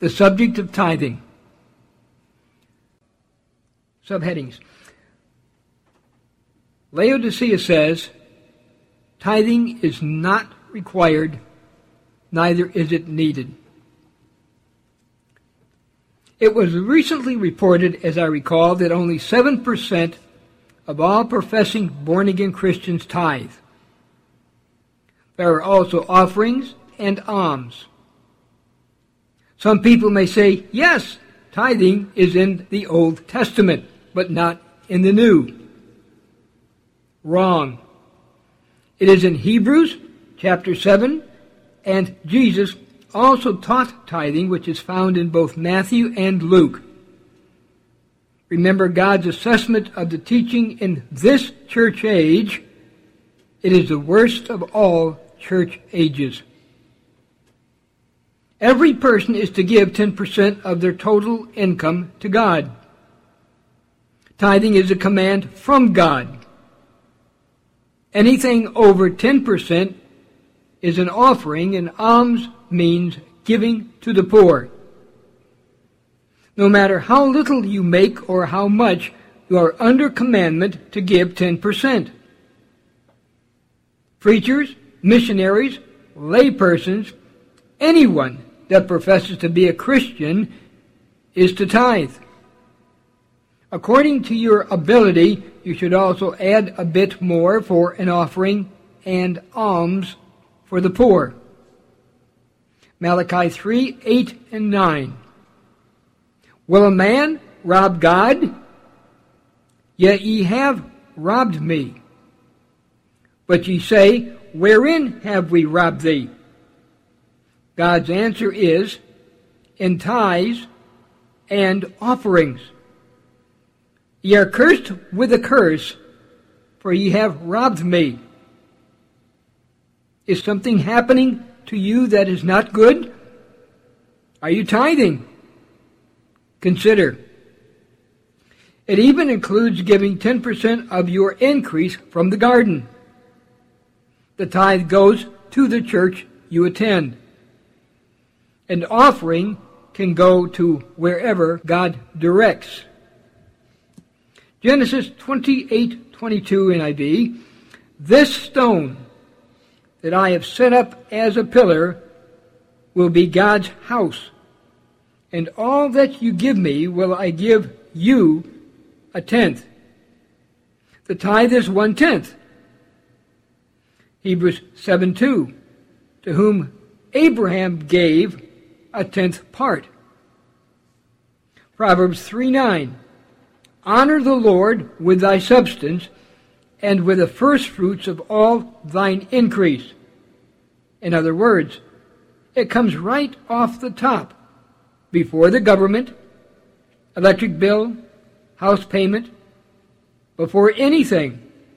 the subject of tithing. Subheadings. Laodicea says, tithing is not required, neither is it needed. It was recently reported, as I recall, that only 7% of all professing born-again Christians tithe. There are also offerings and alms. Some people may say, yes, tithing is in the Old Testament, but not in the New. Wrong. It is in Hebrews chapter 7, and Jesus also taught tithing, which is found in both Matthew and Luke. Remember God's assessment of the teaching in this church age. It is the worst of all church ages. Every person is to give 10% of their total income to God. Tithing is a command from God. Anything over 10% is an offering, and alms means giving to the poor. No matter how little you make or how much, you are under commandment to give 10%. Preachers, missionaries, laypersons, anyone that professes to be a Christian is to tithe. According to your ability, you should also add a bit more for an offering and alms for the poor. Malachi 3, 8 and 9. Will a man rob God? Yet ye have robbed me. But ye say, wherein have we robbed thee? God's answer is, in tithes and offerings. Ye are cursed with a curse, for ye have robbed me. Is something happening to you that is not good? Are you tithing? Consider. It even includes giving 10% of your increase from the garden. The tithe goes to the church you attend. An offering can go to wherever God directs. Genesis 28:22 NIV, this stone that I have set up as a pillar will be God's house, and all that you give me will I give you a tenth. The tithe is 1/10. Hebrews 7:2, to whom Abraham gave a 10th part. Proverbs 3:9, honor the Lord with thy substance, and with the firstfruits of all thine increase. In other words, it comes right off the top, before the government, electric bill, house payment, before anything.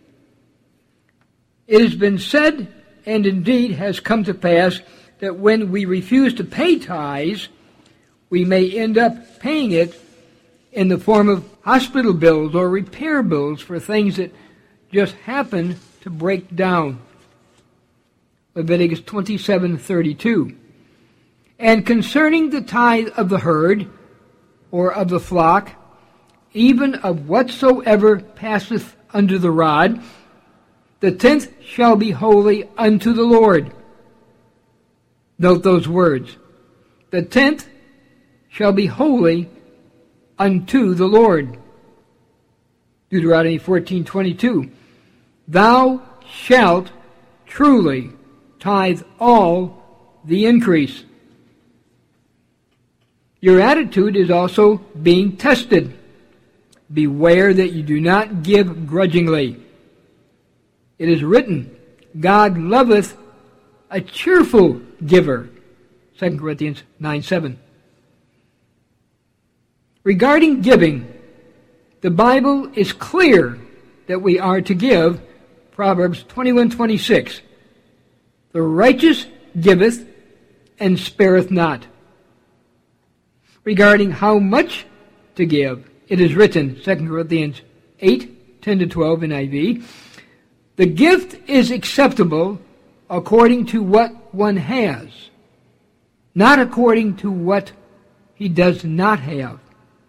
It has been said, and indeed has come to pass, that when we refuse to pay tithes, we may end up paying it in the form of hospital bills or repair bills for things that just happen to break down. Leviticus 27:32. And concerning the tithe of the herd, or of the flock, even of whatsoever passeth under the rod, the 10th shall be holy unto the Lord. Note those words. The 10th shall be holy unto the Lord. Deuteronomy 14:22. Thou shalt truly tithe all the increase. Your attitude is also being tested. Beware that you do not give grudgingly. It is written, God loveth a cheerful giver. 2 Corinthians 9:7. Regarding giving, the Bible is clear that we are to give. Proverbs 21:26. The righteous giveth and spareth not. Regarding how much to give, it is written, 2 Corinthians 8:10-12 NIV, the gift is acceptable according to what one has, not according to what he does not have.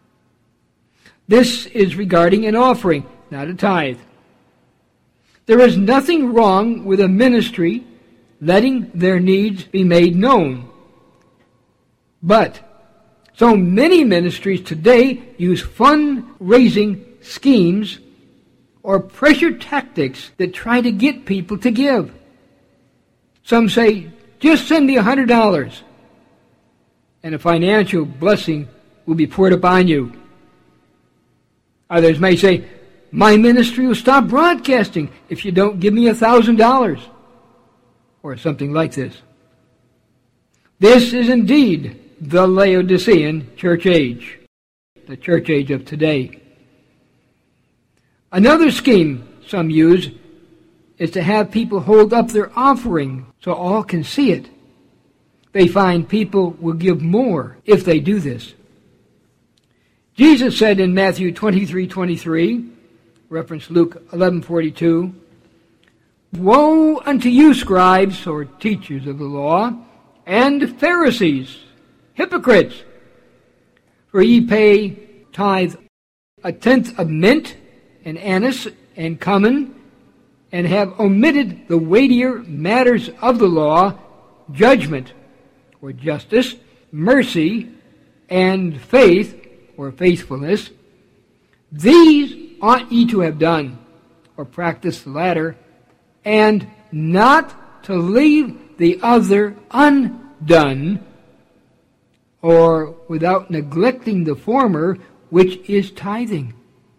This is regarding an offering, not a tithe. There is nothing wrong with a ministry letting their needs be made known. But so many ministries today use fundraising schemes or pressure tactics that try to get people to give. Some say, just send me $100 and a financial blessing will be poured upon you. Others may say, my ministry will stop broadcasting if you don't give me $1,000, or something like this. This is indeed the Laodicean church age, the church age of today. Another scheme some use is to have people hold up their offering so all can see it. They find people will give more if they do this. Jesus said in Matthew 23:23, reference Luke 11:42, woe unto you, scribes, or teachers of the law, and Pharisees, hypocrites! For ye pay tithe 1/10 of mint, and anise, and cumin, and have omitted the weightier matters of the law, judgment, or justice, mercy, and faith, or faithfulness. These ought ye to have done, or practice the latter, and not to leave the other undone, or without neglecting the former, which is tithing.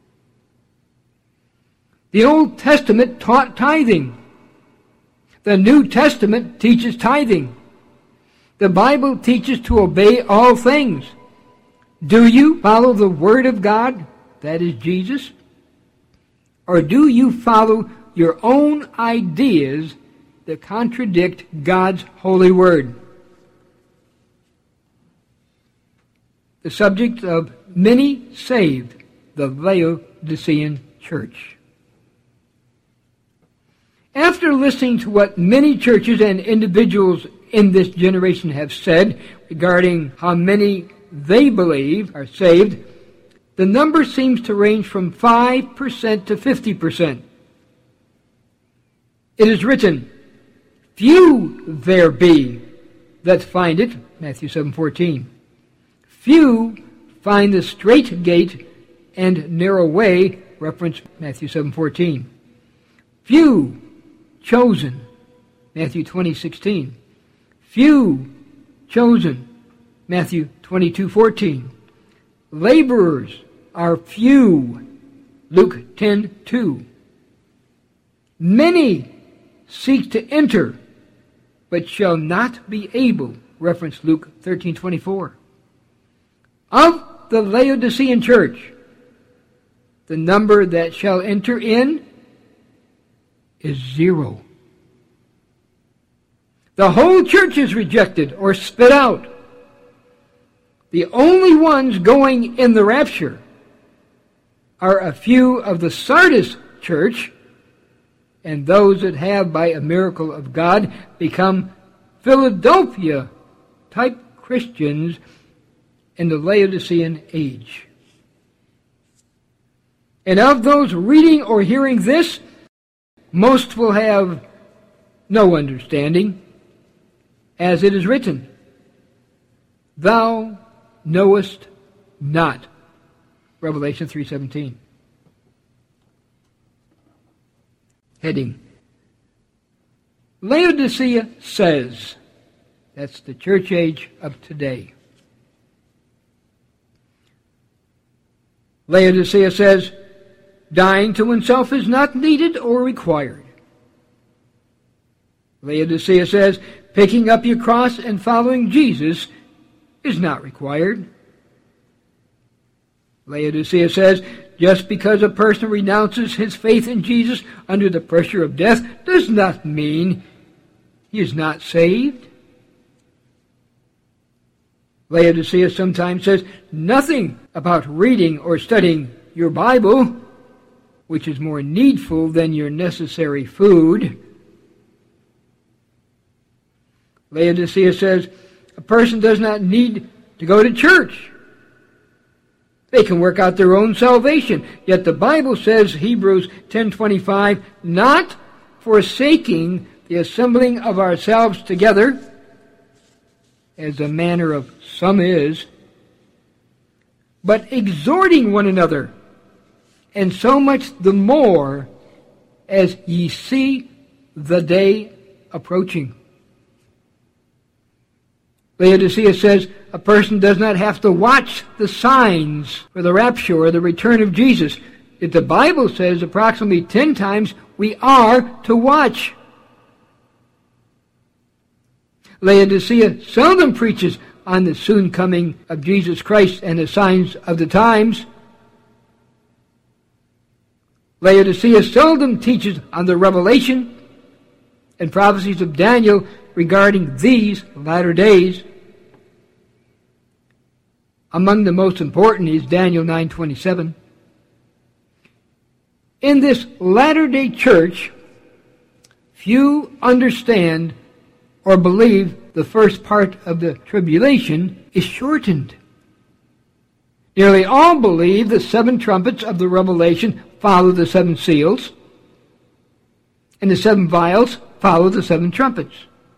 The Old Testament taught tithing. The New Testament teaches tithing. The Bible teaches to obey all things. Do you follow the Word of God, that is Jesus? Or do you follow your own ideas that contradict God's holy Word? The subject of many saved, the Laodicean church. After listening to what many churches and individuals in this generation have said regarding how many they believe are saved, the number seems to range from 5% to 50%. It is written, few there be that find it, Matthew 7:14. Few find the straight gate and narrow way, reference Matthew 7:14. Few chosen, Matthew 20:16. Few chosen, Matthew 22:14. Laborers are few, Luke 10:2. Many seek to enter, but shall not be able, reference Luke 13:24. Of the Laodicean church, the number that shall enter in is 0. The whole church is rejected or spit out. The only ones going in the rapture are a few of the Sardis church, and those that have, by a miracle of God, become Philadelphia-type Christians in the Laodicean age. And of those reading or hearing this, most will have no understanding, as it is written, thou knowest not. Revelation 3:17. Heading, Laodicea says, that's the church age of today. Laodicea says, dying to oneself is not needed or required. Laodicea says, picking up your cross and following Jesus is not required. Laodicea says, just because a person renounces his faith in Jesus under the pressure of death does not mean he is not saved. Laodicea sometimes says nothing about reading or studying your Bible, which is more needful than your necessary food. Laodicea says a person does not need to go to church. They can work out their own salvation. Yet the Bible says, Hebrews 10:25, not forsaking the assembling of ourselves together, as the manner of some is, but exhorting one another, and so much the more as ye see the day approaching. Laodicea says a person does not have to watch the signs for the rapture or the return of Jesus. Yet the Bible says approximately 10 times we are to watch. Laodicea seldom preaches on the soon coming of Jesus Christ and the signs of the times. Laodicea seldom teaches on the revelation and prophecies of Daniel regarding these latter days. Among the most important is Daniel 9:27. In this latter-day church, few understand or believe the first part of the tribulation is shortened. Nearly all believe the 7 trumpets of the Revelation follow the 7 seals, and the 7 vials follow the 7 trumpets.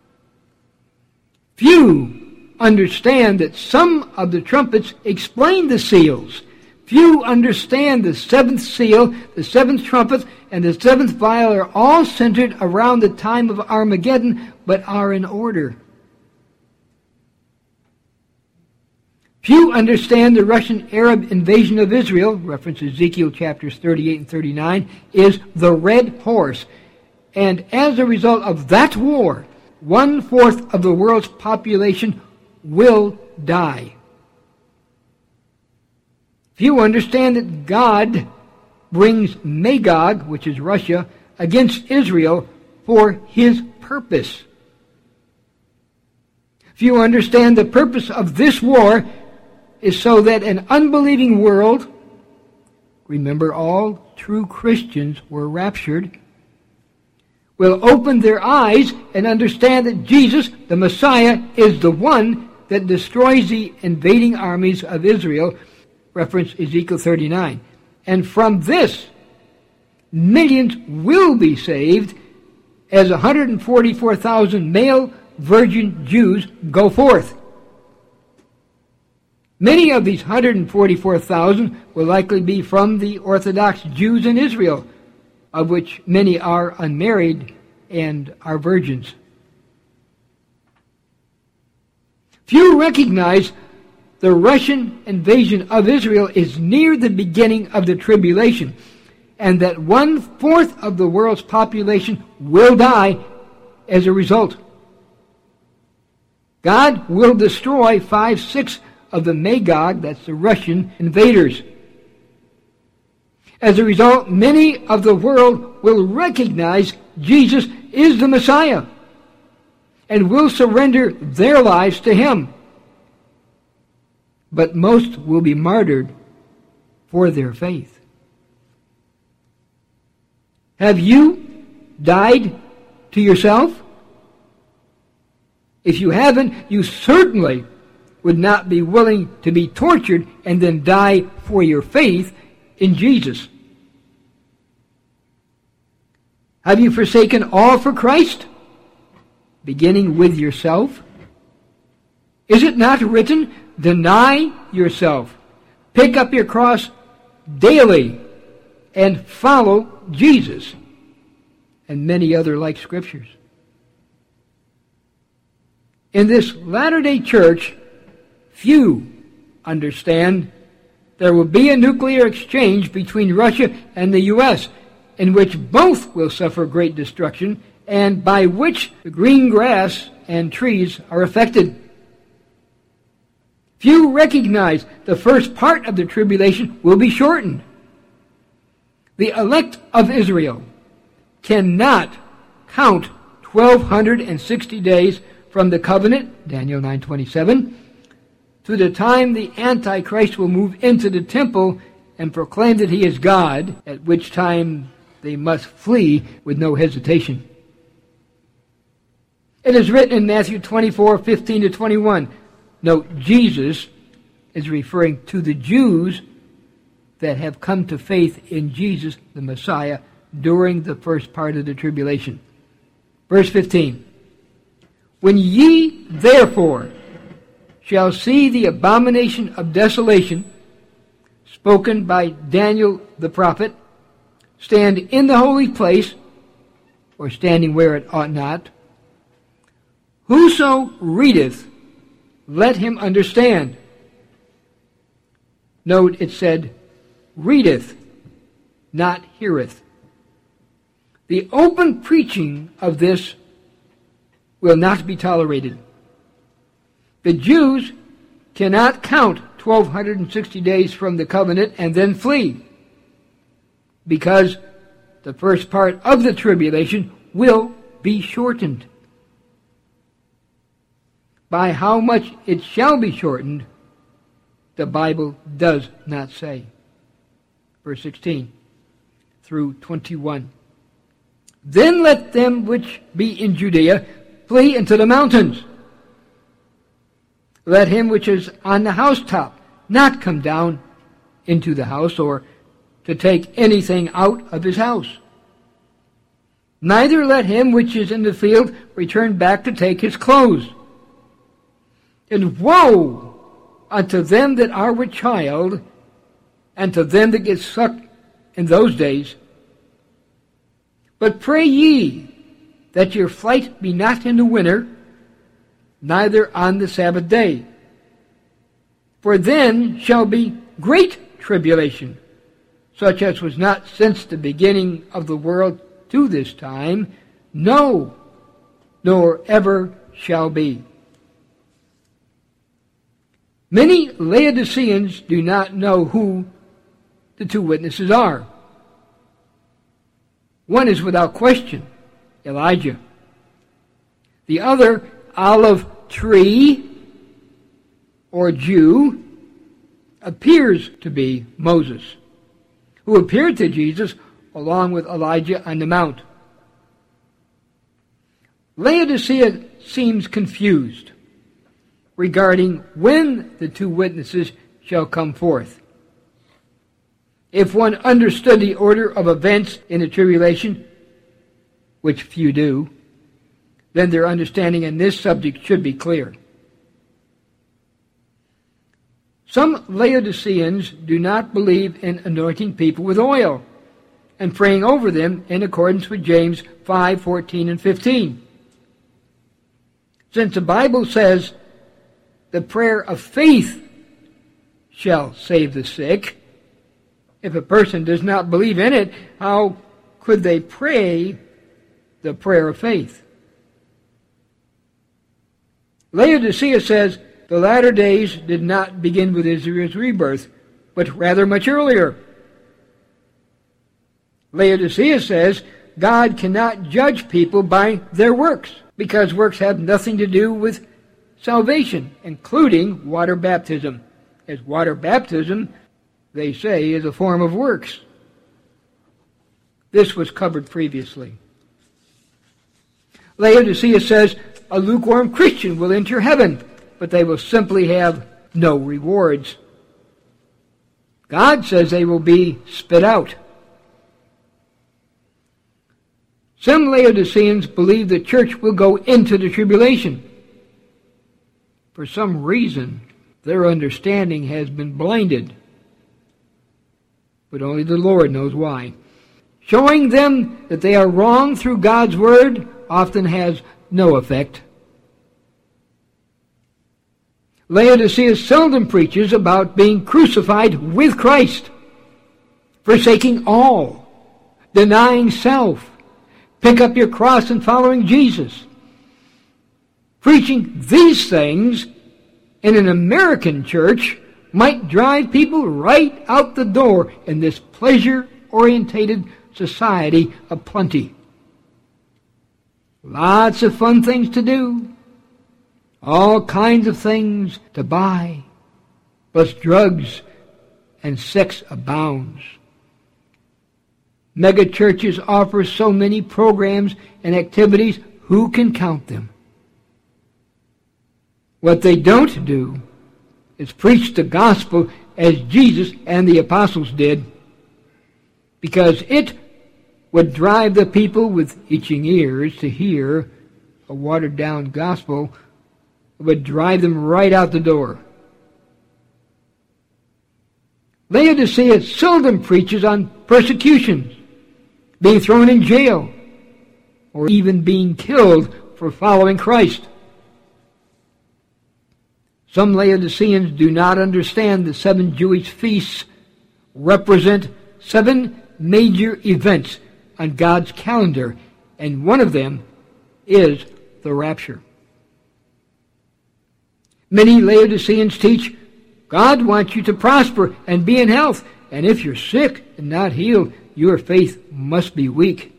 Few understand that some of the trumpets explain the seals. Few understand the 7th seal, the 7th trumpet, and the 7th vial are all centered around the time of Armageddon, but are in order. Few understand the Russian Arab invasion of Israel, reference Ezekiel chapters 38 and 39, is the Red Horse. And as a result of that war, 1/4 of the world's population will die. Few understand that God brings Magog, which is Russia, against Israel for his purpose. Few understand the purpose of this war is so that an unbelieving world, remember all true Christians were raptured, will open their eyes and understand that Jesus, the Messiah, is the one that destroys the invading armies of Israel, reference Ezekiel 39. And from this, millions will be saved as 144,000 male virgin Jews go forth. Many of these 144,000 will likely be from the Orthodox Jews in Israel, of which many are unmarried and are virgins. Few recognize the Russian invasion of Israel is near the beginning of the tribulation, and that 1/4 of the world's population will die as a result. God will destroy 5/6 of the Magog, that's the Russian invaders. As a result, many of the world will recognize Jesus is the Messiah and will surrender their lives to him. But most will be martyred for their faith. Have you died to yourself? If you haven't, you certainly would not be willing to be tortured and then die for your faith in Jesus. Have you forsaken all for Christ, beginning with yourself? Is it not written, deny yourself, pick up your cross daily, and follow Jesus, and many other like scriptures? In this latter-day church, few understand there will be a nuclear exchange between Russia and the U.S., in which both will suffer great destruction, and by which the green grass and trees are affected. Few recognize the first part of the tribulation will be shortened. The elect of Israel cannot count 1,260 days from the covenant, Daniel 9:27, to the time the Antichrist will move into the temple and proclaim that he is God, at which time they must flee with no hesitation. It is written in Matthew 24:15-21, Note, Jesus is referring to the Jews that have come to faith in Jesus, the Messiah, during the first part of the tribulation. Verse 15. When ye therefore shall see the abomination of desolation, spoken by Daniel the prophet, stand in the holy place, or standing where it ought not, whoso readeth, let him understand. Note, it said, readeth, not heareth. The open preaching of this will not be tolerated. The Jews cannot count 1,260 days from the covenant and then flee, because the first part of the tribulation will be shortened. By how much it shall be shortened, the Bible does not say. Verse 16 through 21. Then let them which be in Judea flee into the mountains. Let him which is on the housetop not come down into the house, or to take anything out of his house. Neither let him which is in the field return back to take his clothes. And woe unto them that are with child, and to them that get sucked in those days. But pray ye that your flight be not in the winter, neither on the Sabbath day. For then shall be great tribulation, such as was not since the beginning of the world to this time, no, nor ever shall be. Many Laodiceans do not know who the two witnesses are. One is without question Elijah. The other, olive tree or Jew, appears to be Moses, who appeared to Jesus along with Elijah on the mount. Laodicea seems confused regarding when the two witnesses shall come forth. If one understood the order of events in the tribulation, which few do, then their understanding in this subject should be clear. Some Laodiceans do not believe in anointing people with oil and praying over them in accordance with James 5:14 and 15. Since the Bible says the prayer of faith shall save the sick, if a person does not believe in it, how could they pray the prayer of faith? Laodicea says the latter days did not begin with Israel's rebirth, but rather much earlier. Laodicea says God cannot judge people by their works, because works have nothing to do with salvation, including water baptism, as water baptism, they say, is a form of works. This was covered previously. Laodicea says a lukewarm Christian will enter heaven, but they will simply have no rewards. God says they will be spit out. Some Laodiceans believe the church will go into the tribulation. For some reason, their understanding has been blinded, but only the Lord knows why. Showing them that they are wrong through God's word often has no effect. Laodicea seldom preaches about being crucified with Christ, forsaking all, denying self, pick up your cross and following Jesus. Preaching these things in an American church might drive people right out the door in this pleasure-orientated society of plenty. Lots of fun things to do, all kinds of things to buy, plus drugs and sex abounds. Mega churches offer so many programs and activities, who can count them? What they don't do is preach the gospel as Jesus and the apostles did, because it would drive the people with itching ears to hear a watered-down gospel. It would drive them right out the door. Laodicea seldom preaches on persecutions, being thrown in jail, or even being killed for following Christ. Some Laodiceans do not understand the 7 Jewish feasts represent 7 major events on God's calendar, and one of them is the rapture. Many Laodiceans teach God wants you to prosper and be in health, and if you're sick and not healed, your faith must be weak.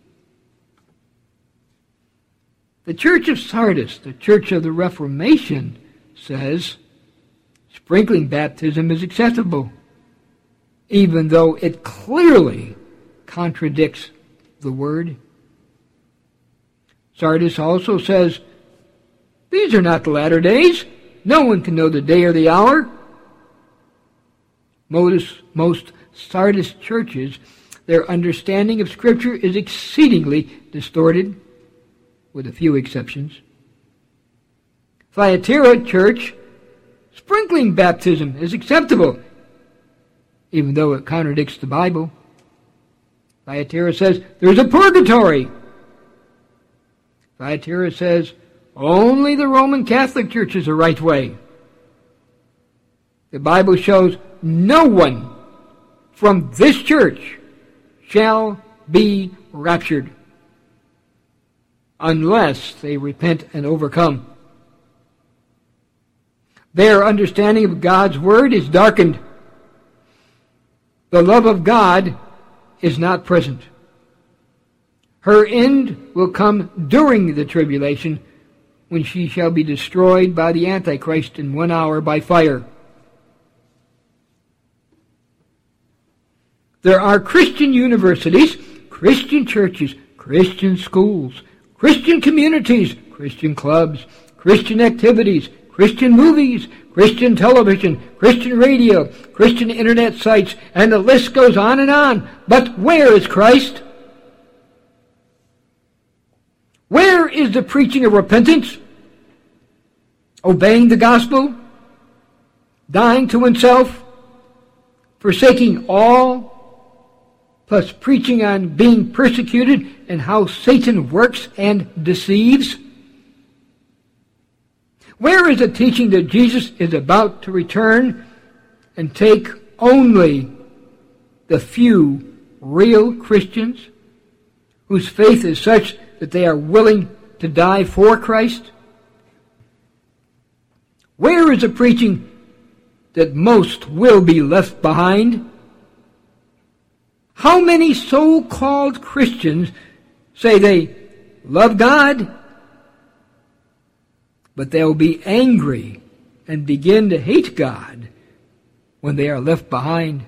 The Church of Sardis, the Church of the Reformation, says sprinkling baptism is acceptable, even though it clearly contradicts the Word. Sardis also says, these are not the latter days. No one can know the day or the hour. Most Sardis churches, their understanding of Scripture is exceedingly distorted, with a few exceptions. Thyatira Church, sprinkling baptism is acceptable, even though it contradicts the Bible. Thyatira says there's a purgatory. Thyatira says only the Roman Catholic Church is the right way. The Bible shows no one from this church shall be raptured unless they repent and overcome. Their understanding of God's Word is darkened. The love of God is not present. Her end will come during the tribulation, when she shall be destroyed by the Antichrist in 1 hour by fire. There are Christian universities, Christian churches, Christian schools, Christian communities, Christian clubs, Christian activities, Christian movies, Christian television, Christian radio, Christian internet sites, and the list goes on and on. But where is Christ? Where is the preaching of repentance, obeying the gospel, dying to oneself, forsaking all, plus preaching on being persecuted and how Satan works and deceives? Where is the teaching that Jesus is about to return and take only the few real Christians whose faith is such that they are willing to die for Christ? Where is the preaching that most will be left behind? How many so-called Christians say they love God, but they'll be angry and begin to hate God when they are left behind?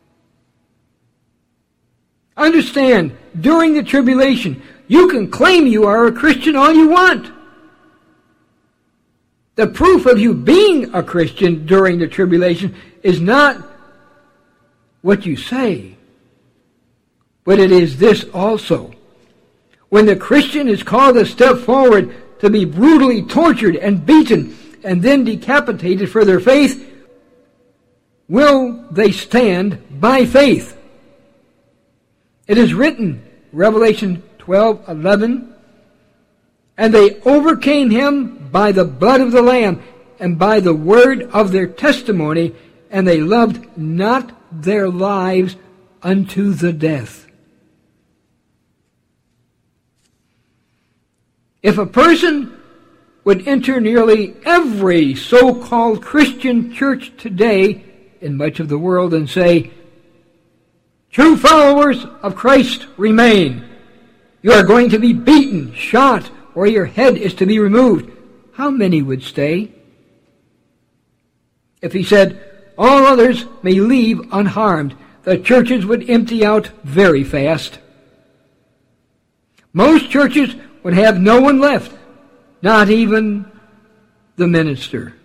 Understand, during the tribulation, you can claim you are a Christian all you want. The proof of you being a Christian during the tribulation is not what you say, but it is this also. When the Christian is called to step forward to be brutally tortured and beaten and then decapitated for their faith, will they stand by faith? It is written, Revelation 12:11, and they overcame him by the blood of the Lamb and by the word of their testimony, and they loved not their lives unto the death. If a person would enter nearly every so-called Christian church today in much of the world and say, true followers of Christ remain, you are going to be beaten, shot, or your head is to be removed, how many would stay? If he said, all others may leave unharmed, the churches would empty out very fast. Most churches would have no one left, not even the minister.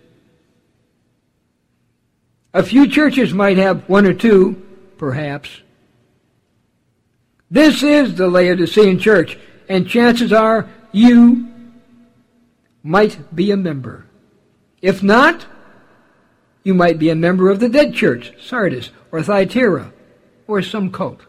A few churches might have one or two, perhaps. This is the Laodicean church, and chances are you might be a member. If not, you might be a member of the dead church, Sardis, or Thyatira, or some cult.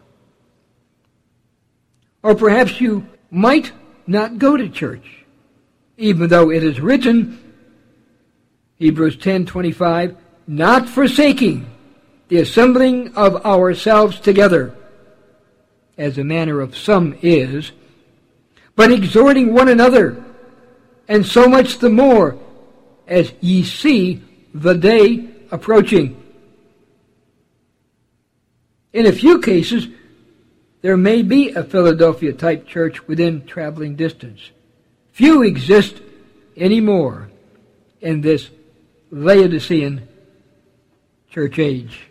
Or perhaps you might not go to church, even though it is written, Hebrews 10:25, not forsaking the assembling of ourselves together, as the manner of some is, but exhorting one another, and so much the more as ye see the day approaching. In a few cases, there may be a Philadelphia-type church within traveling distance. Few exist anymore in this Laodicean church age.